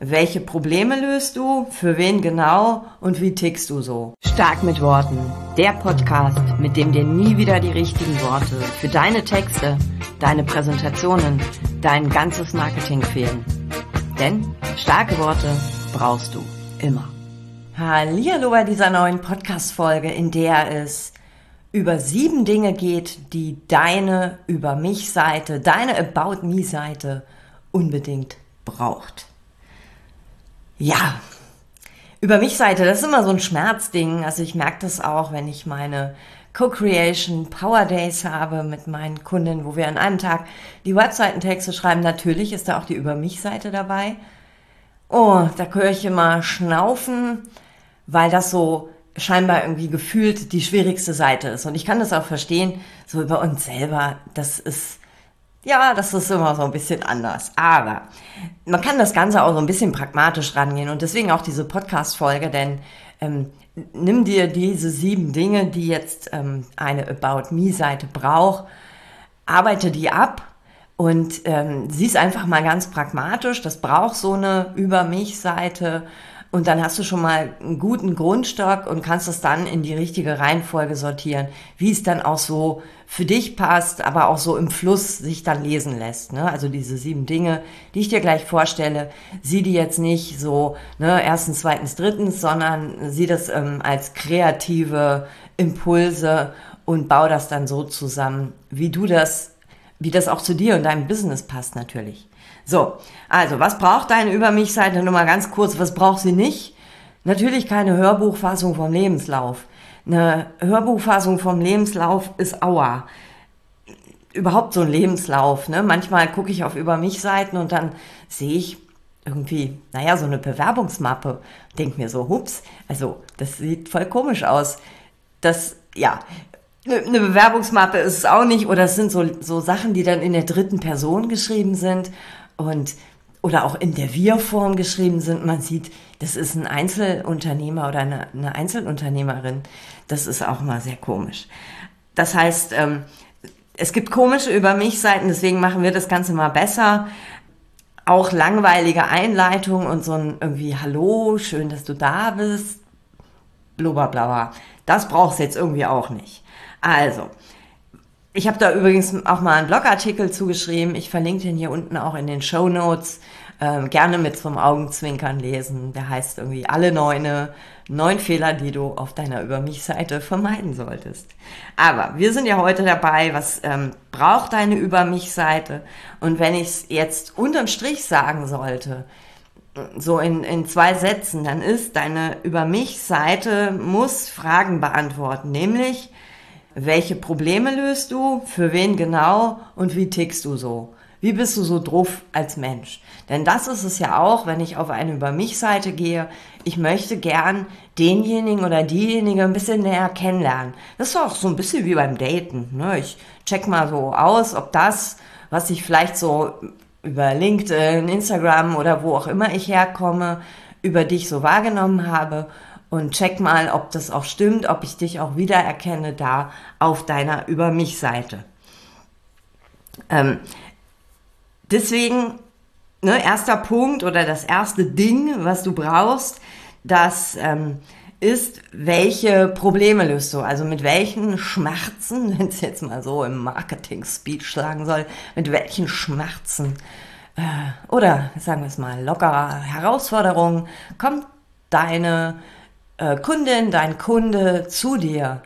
Welche Probleme löst du? Für wen genau? Und wie tickst du so? Stark mit Worten. Der Podcast, mit dem dir nie wieder die richtigen Worte für deine Texte, deine Präsentationen, dein ganzes Marketing fehlen. Denn starke Worte brauchst du immer. Hallihallo bei dieser neuen Podcast-Folge, in der es über 7 Dinge geht, die deine Über mich-Seite, deine About Me-Seite unbedingt braucht. Ja, Über mich-Seite, das ist immer so ein Schmerzding. Also ich merke das auch, wenn ich meine Co-Creation Power Days habe mit meinen Kunden, wo wir an einem Tag die Webseitentexte schreiben. Natürlich ist da auch die Über mich-Seite dabei. Oh, da höre ich immer schnaufen, weil das so scheinbar irgendwie gefühlt die schwierigste Seite ist. Und ich kann das auch verstehen, so über uns selber, das ist immer so ein bisschen anders. Aber man kann das Ganze auch so ein bisschen pragmatisch rangehen und deswegen auch diese Podcast-Folge, denn nimm dir diese 7 Dinge, die jetzt eine About Me-Seite braucht, arbeite die ab und sieh es einfach mal ganz pragmatisch. Das braucht so eine Über mich-Seite. Und dann hast du schon mal einen guten Grundstock und kannst es dann in die richtige Reihenfolge sortieren, wie es dann auch so für dich passt, aber auch so im Fluss sich dann lesen lässt. Ne? Also diese 7 Dinge, die ich dir gleich vorstelle, sieh die jetzt nicht so erstens, zweitens, drittens, sondern sieh das als kreative Impulse und bau das dann so zusammen, wie das auch zu dir und deinem Business passt natürlich. So, also, was braucht deine Über mich-Seite? Nur mal ganz kurz, was braucht sie nicht? Natürlich keine Hörbuchfassung vom Lebenslauf. Eine Hörbuchfassung vom Lebenslauf ist Aua. Überhaupt so ein Lebenslauf, ne? Manchmal gucke ich auf Über mich-Seiten und dann sehe ich irgendwie, so eine Bewerbungsmappe. Denk mir so, hups, also, das sieht voll komisch aus. Eine Bewerbungsmappe ist es auch nicht, oder es sind so Sachen, die dann in der dritten Person geschrieben sind oder auch in der Wir-Form geschrieben sind. Man sieht, das ist ein Einzelunternehmer oder eine Einzelunternehmerin. Das ist auch mal sehr komisch. Das heißt, es gibt komische Über mich-Seiten, deswegen machen wir das Ganze mal besser. Auch langweilige Einleitung und so ein irgendwie Hallo, schön, dass du da bist, blablabla. Das brauchst du jetzt irgendwie auch nicht. Also, ich habe da übrigens auch mal einen Blogartikel zugeschrieben. Ich verlinke den hier unten auch in den Shownotes. Gerne mit zum Augenzwinkern lesen. Der heißt irgendwie alle 9 Fehler, die du auf deiner Über mich-Seite vermeiden solltest. Aber wir sind ja heute dabei, was braucht deine Über mich-Seite? Und wenn ich es jetzt unterm Strich sagen sollte, so in 2 Sätzen, dann ist deine Über mich-Seite muss Fragen beantworten, nämlich welche Probleme löst du, für wen genau und wie tickst du so? Wie bist du so drauf als Mensch? Denn das ist es ja auch, wenn ich auf eine Über mich-Seite gehe. Ich möchte gern denjenigen oder diejenige ein bisschen näher kennenlernen. Das ist auch so ein bisschen wie beim Daten. Ne? Ich check mal so aus, ob das, was ich vielleicht so über LinkedIn, Instagram oder wo auch immer ich herkomme, über dich so wahrgenommen habe. Und check mal, ob das auch stimmt, ob ich dich auch wiedererkenne da auf deiner Über mich-Seite. Deswegen, erster Punkt oder das erste Ding, was du brauchst, das ist, welche Probleme löst du? Also mit welchen Schmerzen, wenn es jetzt mal so im Marketing-Speech sagen soll, mit welchen Schmerzen oder sagen wir es mal lockerer Herausforderungen kommt deine Kundin, dein Kunde zu dir?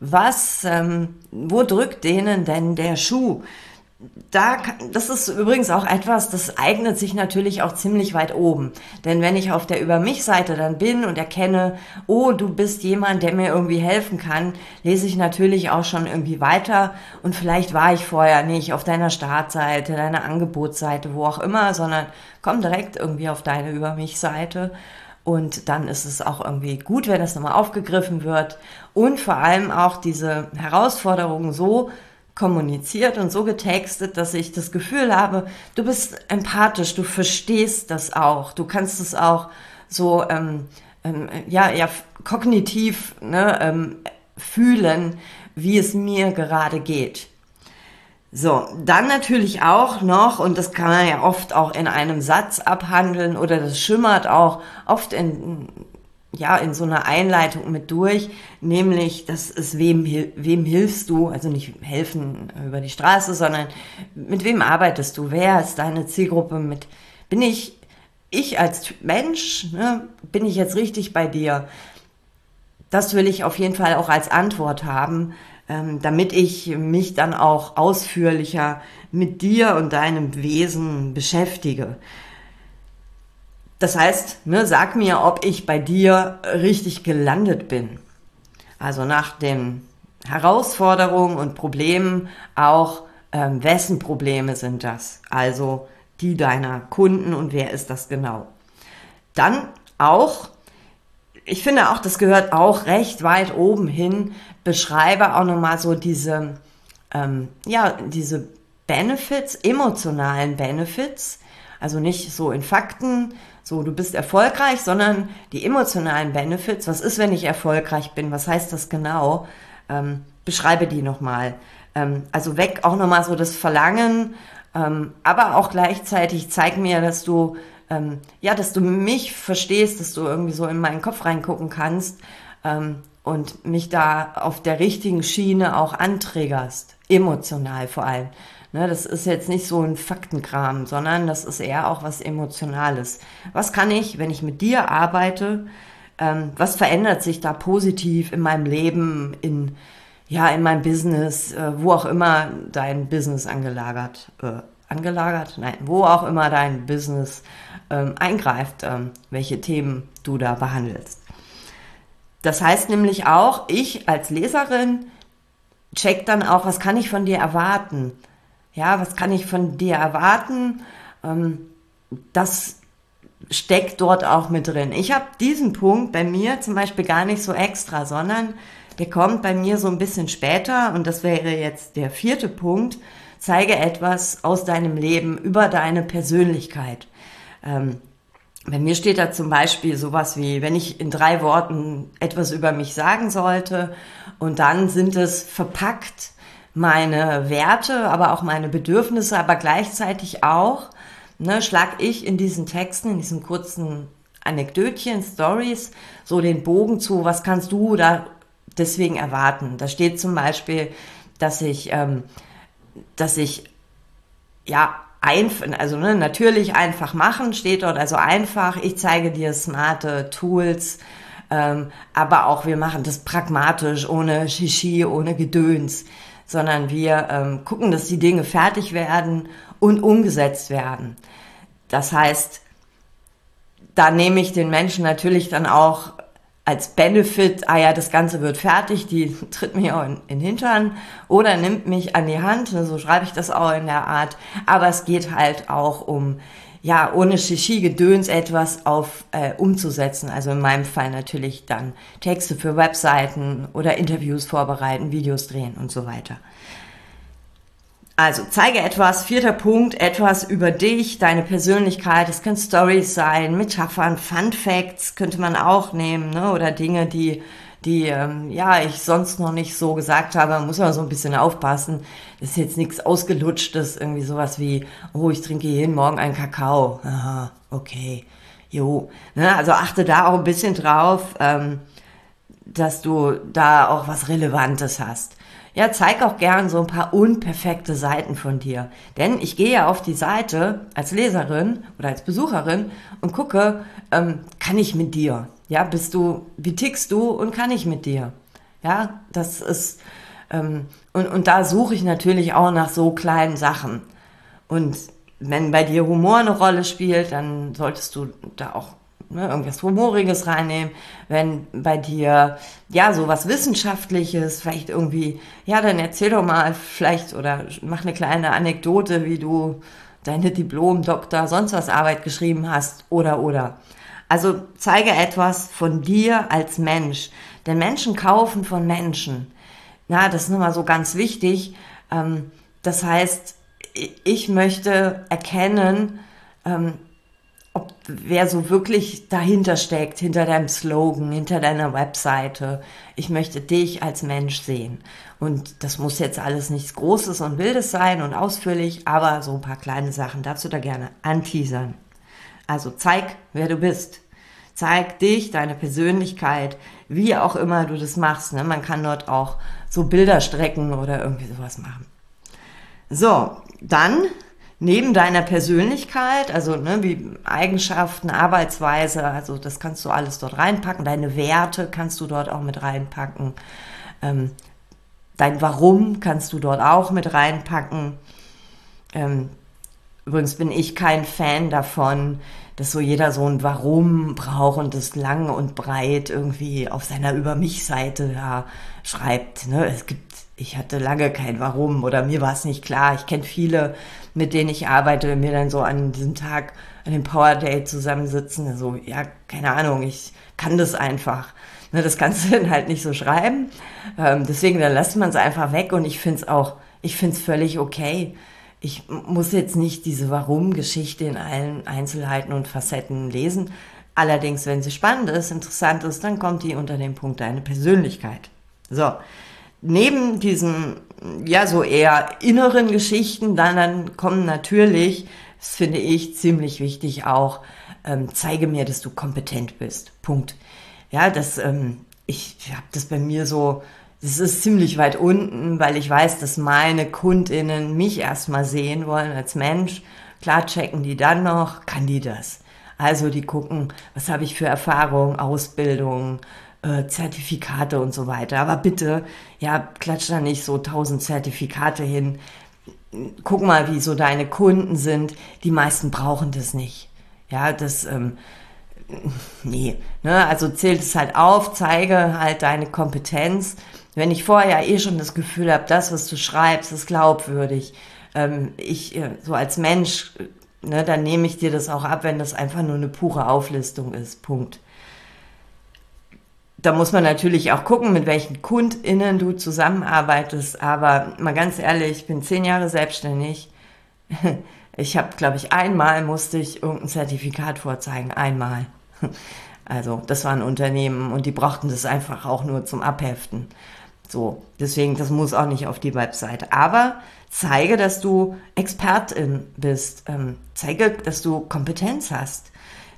Wo drückt denen denn der Schuh? Das ist übrigens auch etwas, das eignet sich natürlich auch ziemlich weit oben. Denn wenn ich auf der Über mich-Seite dann bin und erkenne, oh, du bist jemand, der mir irgendwie helfen kann, lese ich natürlich auch schon irgendwie weiter. Und vielleicht war ich vorher nicht auf deiner Startseite, deiner Angebotsseite, wo auch immer, sondern komm direkt irgendwie auf deine Über mich-Seite. Und dann ist es auch irgendwie gut, wenn das nochmal aufgegriffen wird und vor allem auch diese Herausforderungen so kommuniziert und so getextet, dass ich das Gefühl habe, du bist empathisch, du verstehst das auch, du kannst es auch so kognitiv fühlen, wie es mir gerade geht. So, dann natürlich auch noch, und das kann man ja oft auch in einem Satz abhandeln oder das schimmert auch oft in so einer Einleitung mit durch, nämlich, das ist wem hilfst du, also nicht helfen über die Straße, sondern mit wem arbeitest du, wer ist deine Zielgruppe, bin ich als Mensch, ne, bin ich jetzt richtig bei dir? Das will ich auf jeden Fall auch als Antwort haben, damit ich mich dann auch ausführlicher mit dir und deinem Wesen beschäftige. Das heißt, ne, sag mir, ob ich bei dir richtig gelandet bin. Also nach den Herausforderungen und Problemen auch, wessen Probleme sind das? Also die deiner Kunden, und wer ist das genau? Dann auch, ich finde auch, das gehört auch recht weit oben hin, beschreibe auch nochmal so diese Benefits, emotionalen Benefits, also nicht so in Fakten, so du bist erfolgreich, sondern die emotionalen Benefits. Was ist, wenn ich erfolgreich bin? Was heißt das genau? Beschreibe die nochmal. Also weg auch nochmal so das Verlangen, aber auch gleichzeitig zeig mir, dass du mich verstehst, dass du irgendwie so in meinen Kopf reingucken kannst, und mich da auf der richtigen Schiene auch anträgerst, emotional vor allem. Ne, das ist jetzt nicht so ein Faktenkram, sondern das ist eher auch was Emotionales. Was kann ich, wenn ich mit dir arbeite, was verändert sich da positiv in meinem Leben, in meinem Business, wo auch immer dein Business wo auch immer dein Business eingreift, welche Themen du da behandelst. Das heißt nämlich auch, ich als Leserin check dann auch, was kann ich von dir erwarten? Ja, was kann ich von dir erwarten? Das steckt dort auch mit drin. Ich habe diesen Punkt bei mir zum Beispiel gar nicht so extra, sondern der kommt bei mir so ein bisschen später, und das wäre jetzt der 4. Punkt. Zeige etwas aus deinem Leben über deine Persönlichkeit. Bei mir steht da zum Beispiel sowas wie, wenn ich in 3 Worten etwas über mich sagen sollte, und dann sind es verpackt meine Werte, aber auch meine Bedürfnisse, aber gleichzeitig auch, schlag ich in diesen Texten, in diesen kurzen Anekdötchen, Stories, so den Bogen zu, was kannst du da deswegen erwarten. Da steht zum Beispiel, dass ich natürlich einfach machen, steht dort, also einfach, ich zeige dir smarte Tools, aber auch wir machen das pragmatisch, ohne Shishi, ohne Gedöns, sondern wir gucken, dass die Dinge fertig werden und umgesetzt werden. Das heißt, da nehme ich den Menschen natürlich dann auch als Benefit, das Ganze wird fertig, die tritt mir auch in den Hintern oder nimmt mich an die Hand, so schreibe ich das auch in der Art, aber es geht halt auch um, ohne Shishi-Gedöns etwas umzusetzen, also in meinem Fall natürlich dann Texte für Webseiten oder Interviews vorbereiten, Videos drehen und so weiter. Also zeige etwas, 4. Punkt, etwas über dich, deine Persönlichkeit. Es können Stories sein, Metaphern, Fun Facts könnte man auch nehmen, ne? Oder Dinge, die ich sonst noch nicht so gesagt habe. Da muss man so ein bisschen aufpassen. Das ist jetzt nichts Ausgelutschtes, irgendwie sowas wie, oh, ich trinke jeden Morgen einen Kakao. Aha, okay, jo. Ne? Also achte da auch ein bisschen drauf, dass du da auch was Relevantes hast. Ja, zeig auch gern so ein paar unperfekte Seiten von dir. Denn ich gehe ja auf die Seite als Leserin oder als Besucherin und gucke, kann ich mit dir? Ja, wie tickst du und kann ich mit dir? Ja, das ist, und da suche ich natürlich auch nach so kleinen Sachen. Und wenn bei dir Humor eine Rolle spielt, dann solltest du da auch irgendwas Humoriges reinnehmen. Wenn bei dir, so was Wissenschaftliches, vielleicht irgendwie, dann erzähl doch mal vielleicht oder mach eine kleine Anekdote, wie du deine Diplom, Doktor, sonst was Arbeit geschrieben hast oder. Also zeige etwas von dir als Mensch. Denn Menschen kaufen von Menschen. Ja, das ist nochmal so ganz wichtig. Das heißt, ich möchte erkennen, wer so wirklich dahinter steckt, hinter deinem Slogan, hinter deiner Webseite. Ich möchte dich als Mensch sehen. Und das muss jetzt alles nichts Großes und Wildes sein und ausführlich, aber so ein paar kleine Sachen darfst du da gerne anteasern. Also zeig, wer du bist. Zeig dich, deine Persönlichkeit, wie auch immer du das machst. Ne? Man kann dort auch so Bilder strecken oder irgendwie sowas machen. So, dann neben deiner Persönlichkeit, also wie Eigenschaften, Arbeitsweise, also das kannst du alles dort reinpacken. Deine Werte kannst du dort auch mit reinpacken. Dein Warum kannst du dort auch mit reinpacken. Übrigens bin ich kein Fan davon, dass so jeder so ein Warum braucht und das lang und breit irgendwie auf seiner Über-mich-Seite schreibt. Ne? Ich hatte lange kein Warum oder mir war es nicht klar. Ich kenne viele, mit denen ich arbeite, wenn wir dann so an diesem Tag, an dem Power Day zusammensitzen. So, ja, keine Ahnung, ich kann das einfach. Ne, das kannst du dann halt nicht so schreiben. Deswegen, dann lässt man es einfach weg und ich finde es völlig okay. Ich muss jetzt nicht diese Warum-Geschichte in allen Einzelheiten und Facetten lesen. Allerdings, wenn sie spannend ist, interessant ist, dann kommt die unter dem Punkt deine Persönlichkeit. So, neben diesen, so eher inneren Geschichten, dann kommen natürlich, das finde ich ziemlich wichtig auch, zeige mir, dass du kompetent bist. Punkt. Ja, ich habe das bei mir so, das ist ziemlich weit unten, weil ich weiß, dass meine KundInnen mich erstmal sehen wollen als Mensch. Klar checken die dann noch, kann die das? Also die gucken, was habe ich für Erfahrung, Ausbildung, Zertifikate und so weiter. Aber bitte, klatsch da nicht so 1000 Zertifikate hin. Guck mal, wie so deine Kunden sind. Die meisten brauchen das nicht. Ja, also zählt es halt auf, zeige halt deine Kompetenz. Wenn ich vorher schon das Gefühl habe, das, was du schreibst, ist glaubwürdig, so als Mensch, dann nehme ich dir das auch ab, wenn das einfach nur eine pure Auflistung ist. Punkt. Da muss man natürlich auch gucken, mit welchen KundInnen du zusammenarbeitest, aber mal ganz ehrlich, ich bin 10 Jahre selbstständig. Ich habe, glaube ich, einmal musste ich irgendein Zertifikat vorzeigen, einmal. Also das war ein Unternehmen und die brauchten das einfach auch nur zum Abheften. So, deswegen, das muss auch nicht auf die Webseite. Aber zeige, dass du Expertin bist. Zeige, dass du Kompetenz hast.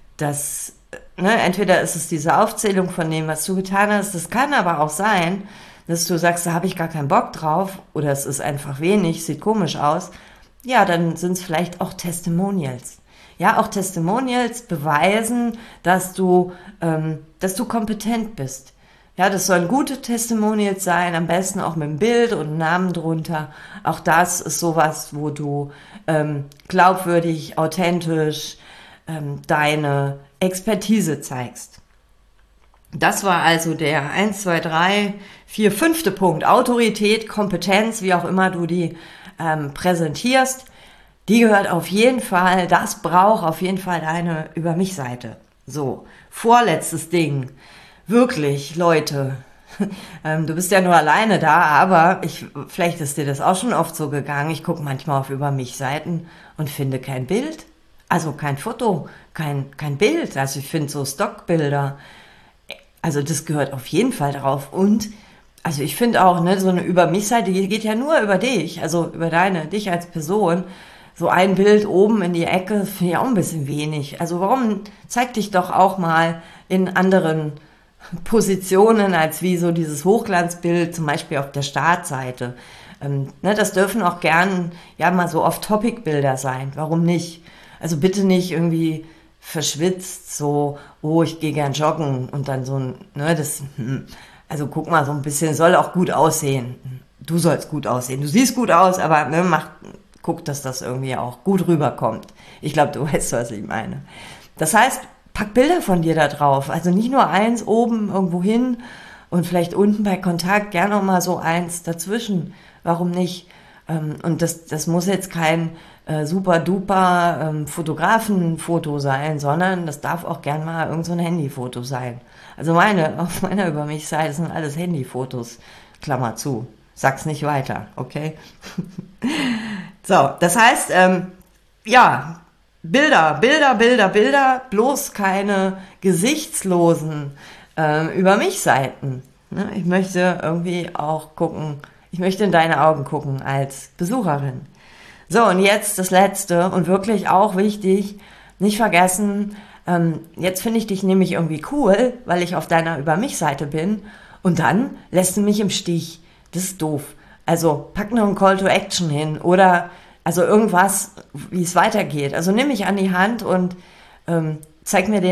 Entweder ist es diese Aufzählung von dem, was du getan hast. Das kann aber auch sein, dass du sagst, da habe ich gar keinen Bock drauf. Oder es ist einfach wenig, sieht komisch aus. Ja, dann sind es vielleicht auch Testimonials. Ja, auch Testimonials beweisen, dass du kompetent bist. Ja, das sollen gute Testimonials sein, am besten auch mit einem Bild und einem Namen drunter. Auch das ist sowas, wo du glaubwürdig, authentisch deine Expertise zeigst. Das war also der 1, 2, 3, 4, 5. Punkt. Autorität, Kompetenz, wie auch immer du die präsentierst. Die gehört auf jeden Fall, das braucht auf jeden Fall deine Über-mich-Seite. So, vorletztes Ding. Wirklich, Leute, du bist ja nur alleine da, aber vielleicht ist dir das auch schon oft so gegangen. Ich gucke manchmal auf Über-mich-Seiten und finde kein Bild. Also kein Foto, kein Bild. Also ich finde so Stockbilder. Also das gehört auf jeden Fall drauf. Und also ich finde auch, so eine Über-mich-Seite, die geht ja nur über dich, also über dich als Person. So ein Bild oben in die Ecke finde ich auch ein bisschen wenig. Also warum zeig dich doch auch mal in anderen Positionen als wie so dieses Hochglanzbild, zum Beispiel auf der Startseite. Das dürfen auch gern mal so Off-Topic-Bilder sein. Warum nicht? Also bitte nicht irgendwie verschwitzt, so, ich gehe gern joggen und dann so also guck mal, so ein bisschen soll auch gut aussehen. Du sollst gut aussehen. Du siehst gut aus, aber guck, dass das irgendwie auch gut rüberkommt. Ich glaube, du weißt, was ich meine. Das heißt, pack Bilder von dir da drauf. Also nicht nur eins oben irgendwo hin und vielleicht unten bei Kontakt gerne auch mal so eins dazwischen. Warum nicht? Und das muss jetzt kein super-duper Fotografenfoto sein, sondern das darf auch gern mal irgend so ein Handyfoto sein. Also auf meiner Über-mich-Seite sind alles Handyfotos. Klammer zu. Sag's nicht weiter, okay? So, das heißt, Bilder, bloß keine gesichtslosen über mich Seiten. Ne? Ich möchte irgendwie auch gucken, ich möchte in deine Augen gucken als Besucherin. So, und jetzt das Letzte und wirklich auch wichtig, nicht vergessen, jetzt finde ich dich nämlich irgendwie cool, weil ich auf deiner Über mich Seite bin und dann lässt du mich im Stich. Das ist doof. Also pack noch einen Call to Action hin oder also irgendwas, wie es weitergeht. Also nimm mich an die Hand und zeig mir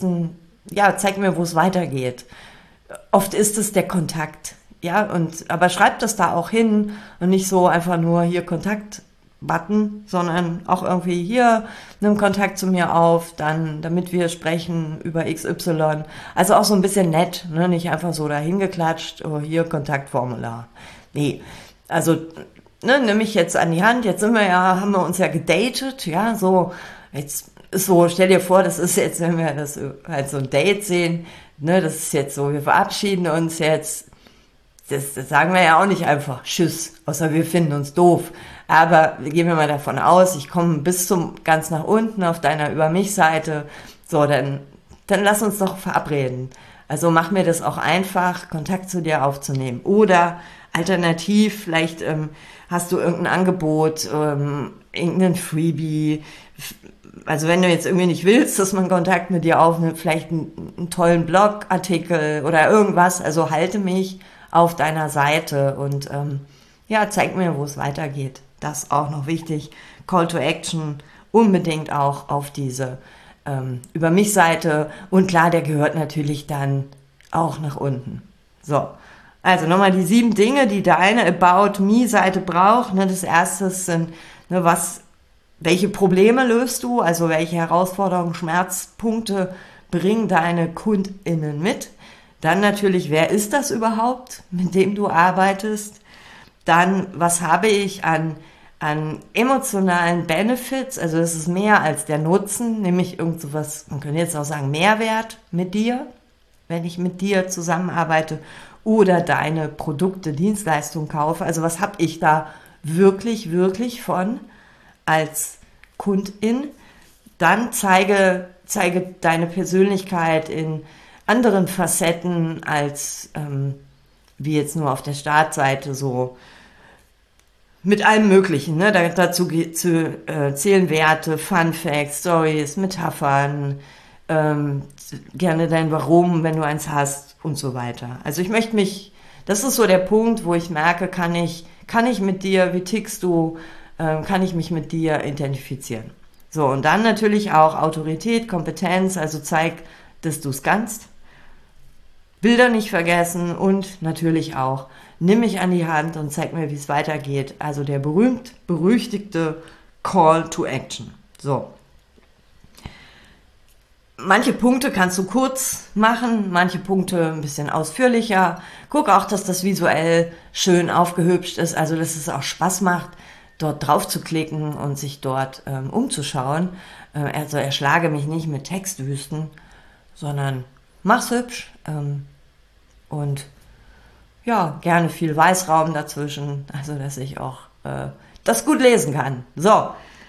zeig mir, wo es weitergeht. Oft ist es der Kontakt, ja, aber schreib das da auch hin und nicht so einfach nur hier Kontakt-Button, sondern auch irgendwie hier, nimm Kontakt zu mir auf, dann, damit wir sprechen über XY. Also auch so ein bisschen nett, ne, nicht einfach so dahin geklatscht, oh, hier Kontaktformular. Nee, also, ne, nimm mich jetzt an die Hand, jetzt haben wir uns ja gedatet, ja, so, jetzt ist so, stell dir vor, das ist jetzt, wenn wir das halt so ein Date sehen, ne, das ist jetzt so, wir verabschieden uns jetzt, das sagen wir ja auch nicht einfach, tschüss, außer wir finden uns doof. Aber gehen wir mal davon aus, ich komme bis ganz nach unten auf deiner Über mich Seite, so, dann lass uns doch verabreden. Also mach mir das auch einfach, Kontakt zu dir aufzunehmen. Oder alternativ, vielleicht hast du irgendein Angebot, irgendein Freebie. Also wenn du jetzt irgendwie nicht willst, dass man Kontakt mit dir aufnimmt, vielleicht einen tollen Blogartikel oder irgendwas. Also halte mich auf deiner Seite und zeig mir, wo es weitergeht. Das ist auch noch wichtig. Call to Action unbedingt auch auf diese Über mich Seite. Und klar, der gehört natürlich dann auch nach unten. So, also nochmal die 7 Dinge, die deine About Me Seite braucht. Ne, das erste sind, ne, welche Probleme löst du? Also welche Herausforderungen, Schmerzpunkte bringen deine KundInnen mit? Dann natürlich, wer ist das überhaupt, mit dem du arbeitest? Dann, was habe ich an emotionalen Benefits? Also es ist mehr als der Nutzen, nämlich irgend sowas, man könnte jetzt auch sagen, Mehrwert mit dir, wenn ich mit dir zusammenarbeite oder deine Produkte, Dienstleistungen kaufe. Also was habe ich da wirklich, wirklich von als Kundin? Dann zeige deine Persönlichkeit in anderen Facetten als wie jetzt nur auf der Startseite so mit allem Möglichen. Ne? Dazu zählen Werte, Fun Facts, Stories, Metaphern, gerne dein Warum, wenn du eins hast und so weiter. Also das ist so der Punkt, wo ich merke, kann ich mit dir, wie tickst du, kann ich mich mit dir identifizieren. So, und dann natürlich auch Autorität, Kompetenz, also zeig, dass du es kannst. Bilder nicht vergessen und natürlich auch, nimm mich an die Hand und zeig mir, wie es weitergeht. Also der berühmte-berüchtigte Call to Action. So. Manche Punkte kannst du kurz machen, manche Punkte ein bisschen ausführlicher. Guck auch, dass das visuell schön aufgehübscht ist, also dass es auch Spaß macht, dort drauf zu klicken und sich dort umzuschauen. Also erschlage mich nicht mit Textwüsten, sondern mach's hübsch. Und ja, gerne viel Weißraum dazwischen, also dass ich auch das gut lesen kann. So,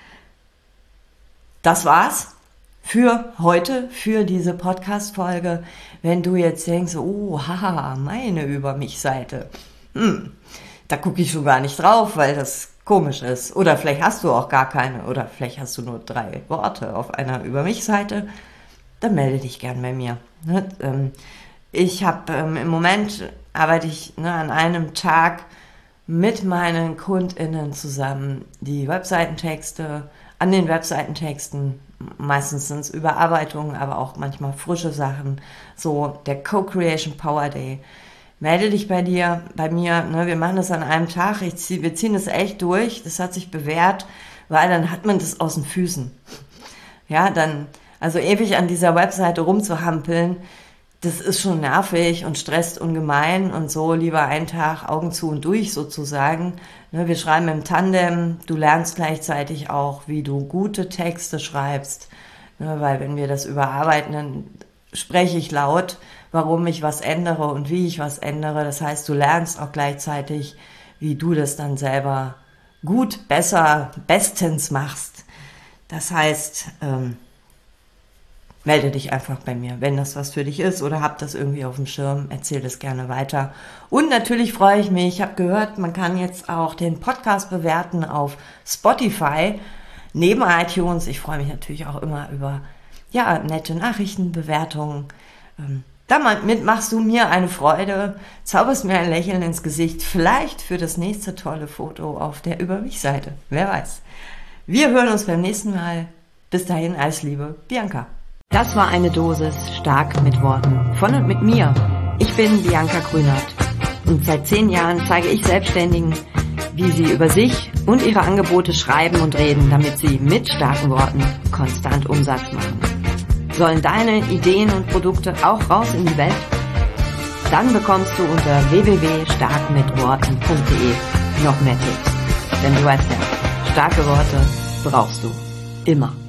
das war's für heute, für diese Podcast-Folge. Wenn du jetzt denkst, oh, haha, meine Über mich Seite, da gucke ich schon gar nicht drauf, weil das komisch ist. Oder vielleicht hast du auch gar keine, oder vielleicht hast du nur 3 Worte auf einer Über mich Seite, dann melde dich gern bei mir. Ne? Ich habe im Moment arbeite ich an einem Tag mit meinen KundInnen zusammen die Webseitentexte, an den Webseitentexten, meistens sind es Überarbeitungen, aber auch manchmal frische Sachen, so der Co-Creation Power Day. Melde dich bei mir, ne, wir machen das an einem Tag, wir ziehen das echt durch, das hat sich bewährt, weil dann hat man das aus den Füßen. Ja, also ewig an dieser Webseite rumzuhampeln, das ist schon nervig und stresst ungemein und so lieber einen Tag Augen zu und durch sozusagen. Ne, wir schreiben im Tandem, du lernst gleichzeitig auch, wie du gute Texte schreibst, ne, weil wenn wir das überarbeiten, dann spreche ich laut, warum ich was ändere und wie ich was ändere. Das heißt, du lernst auch gleichzeitig, wie du das dann selber gut, besser, bestens machst. Das heißt, melde dich einfach bei mir, wenn das was für dich ist oder habt das irgendwie auf dem Schirm, erzähl das gerne weiter. Und natürlich freue ich mich, ich habe gehört, man kann jetzt auch den Podcast bewerten auf Spotify neben iTunes. Ich freue mich natürlich auch immer über nette Nachrichten, Bewertungen. Damit machst du mir eine Freude, zauberst mir ein Lächeln ins Gesicht, vielleicht für das nächste tolle Foto auf der Über mich-Seite. Wer weiß. Wir hören uns beim nächsten Mal. Bis dahin, alles Liebe, Bianca. Das war eine Dosis stark mit Worten. Von und mit mir. Ich bin Bianca Grünert. Und seit 10 Jahren zeige ich Selbstständigen, wie sie über sich und ihre Angebote schreiben und reden, damit sie mit starken Worten konstant Umsatz machen. Sollen deine Ideen und Produkte auch raus in die Welt? Dann bekommst du unter www.starkmitworten.de noch mehr Tipps. Denn du weißt ja, starke Worte brauchst du immer.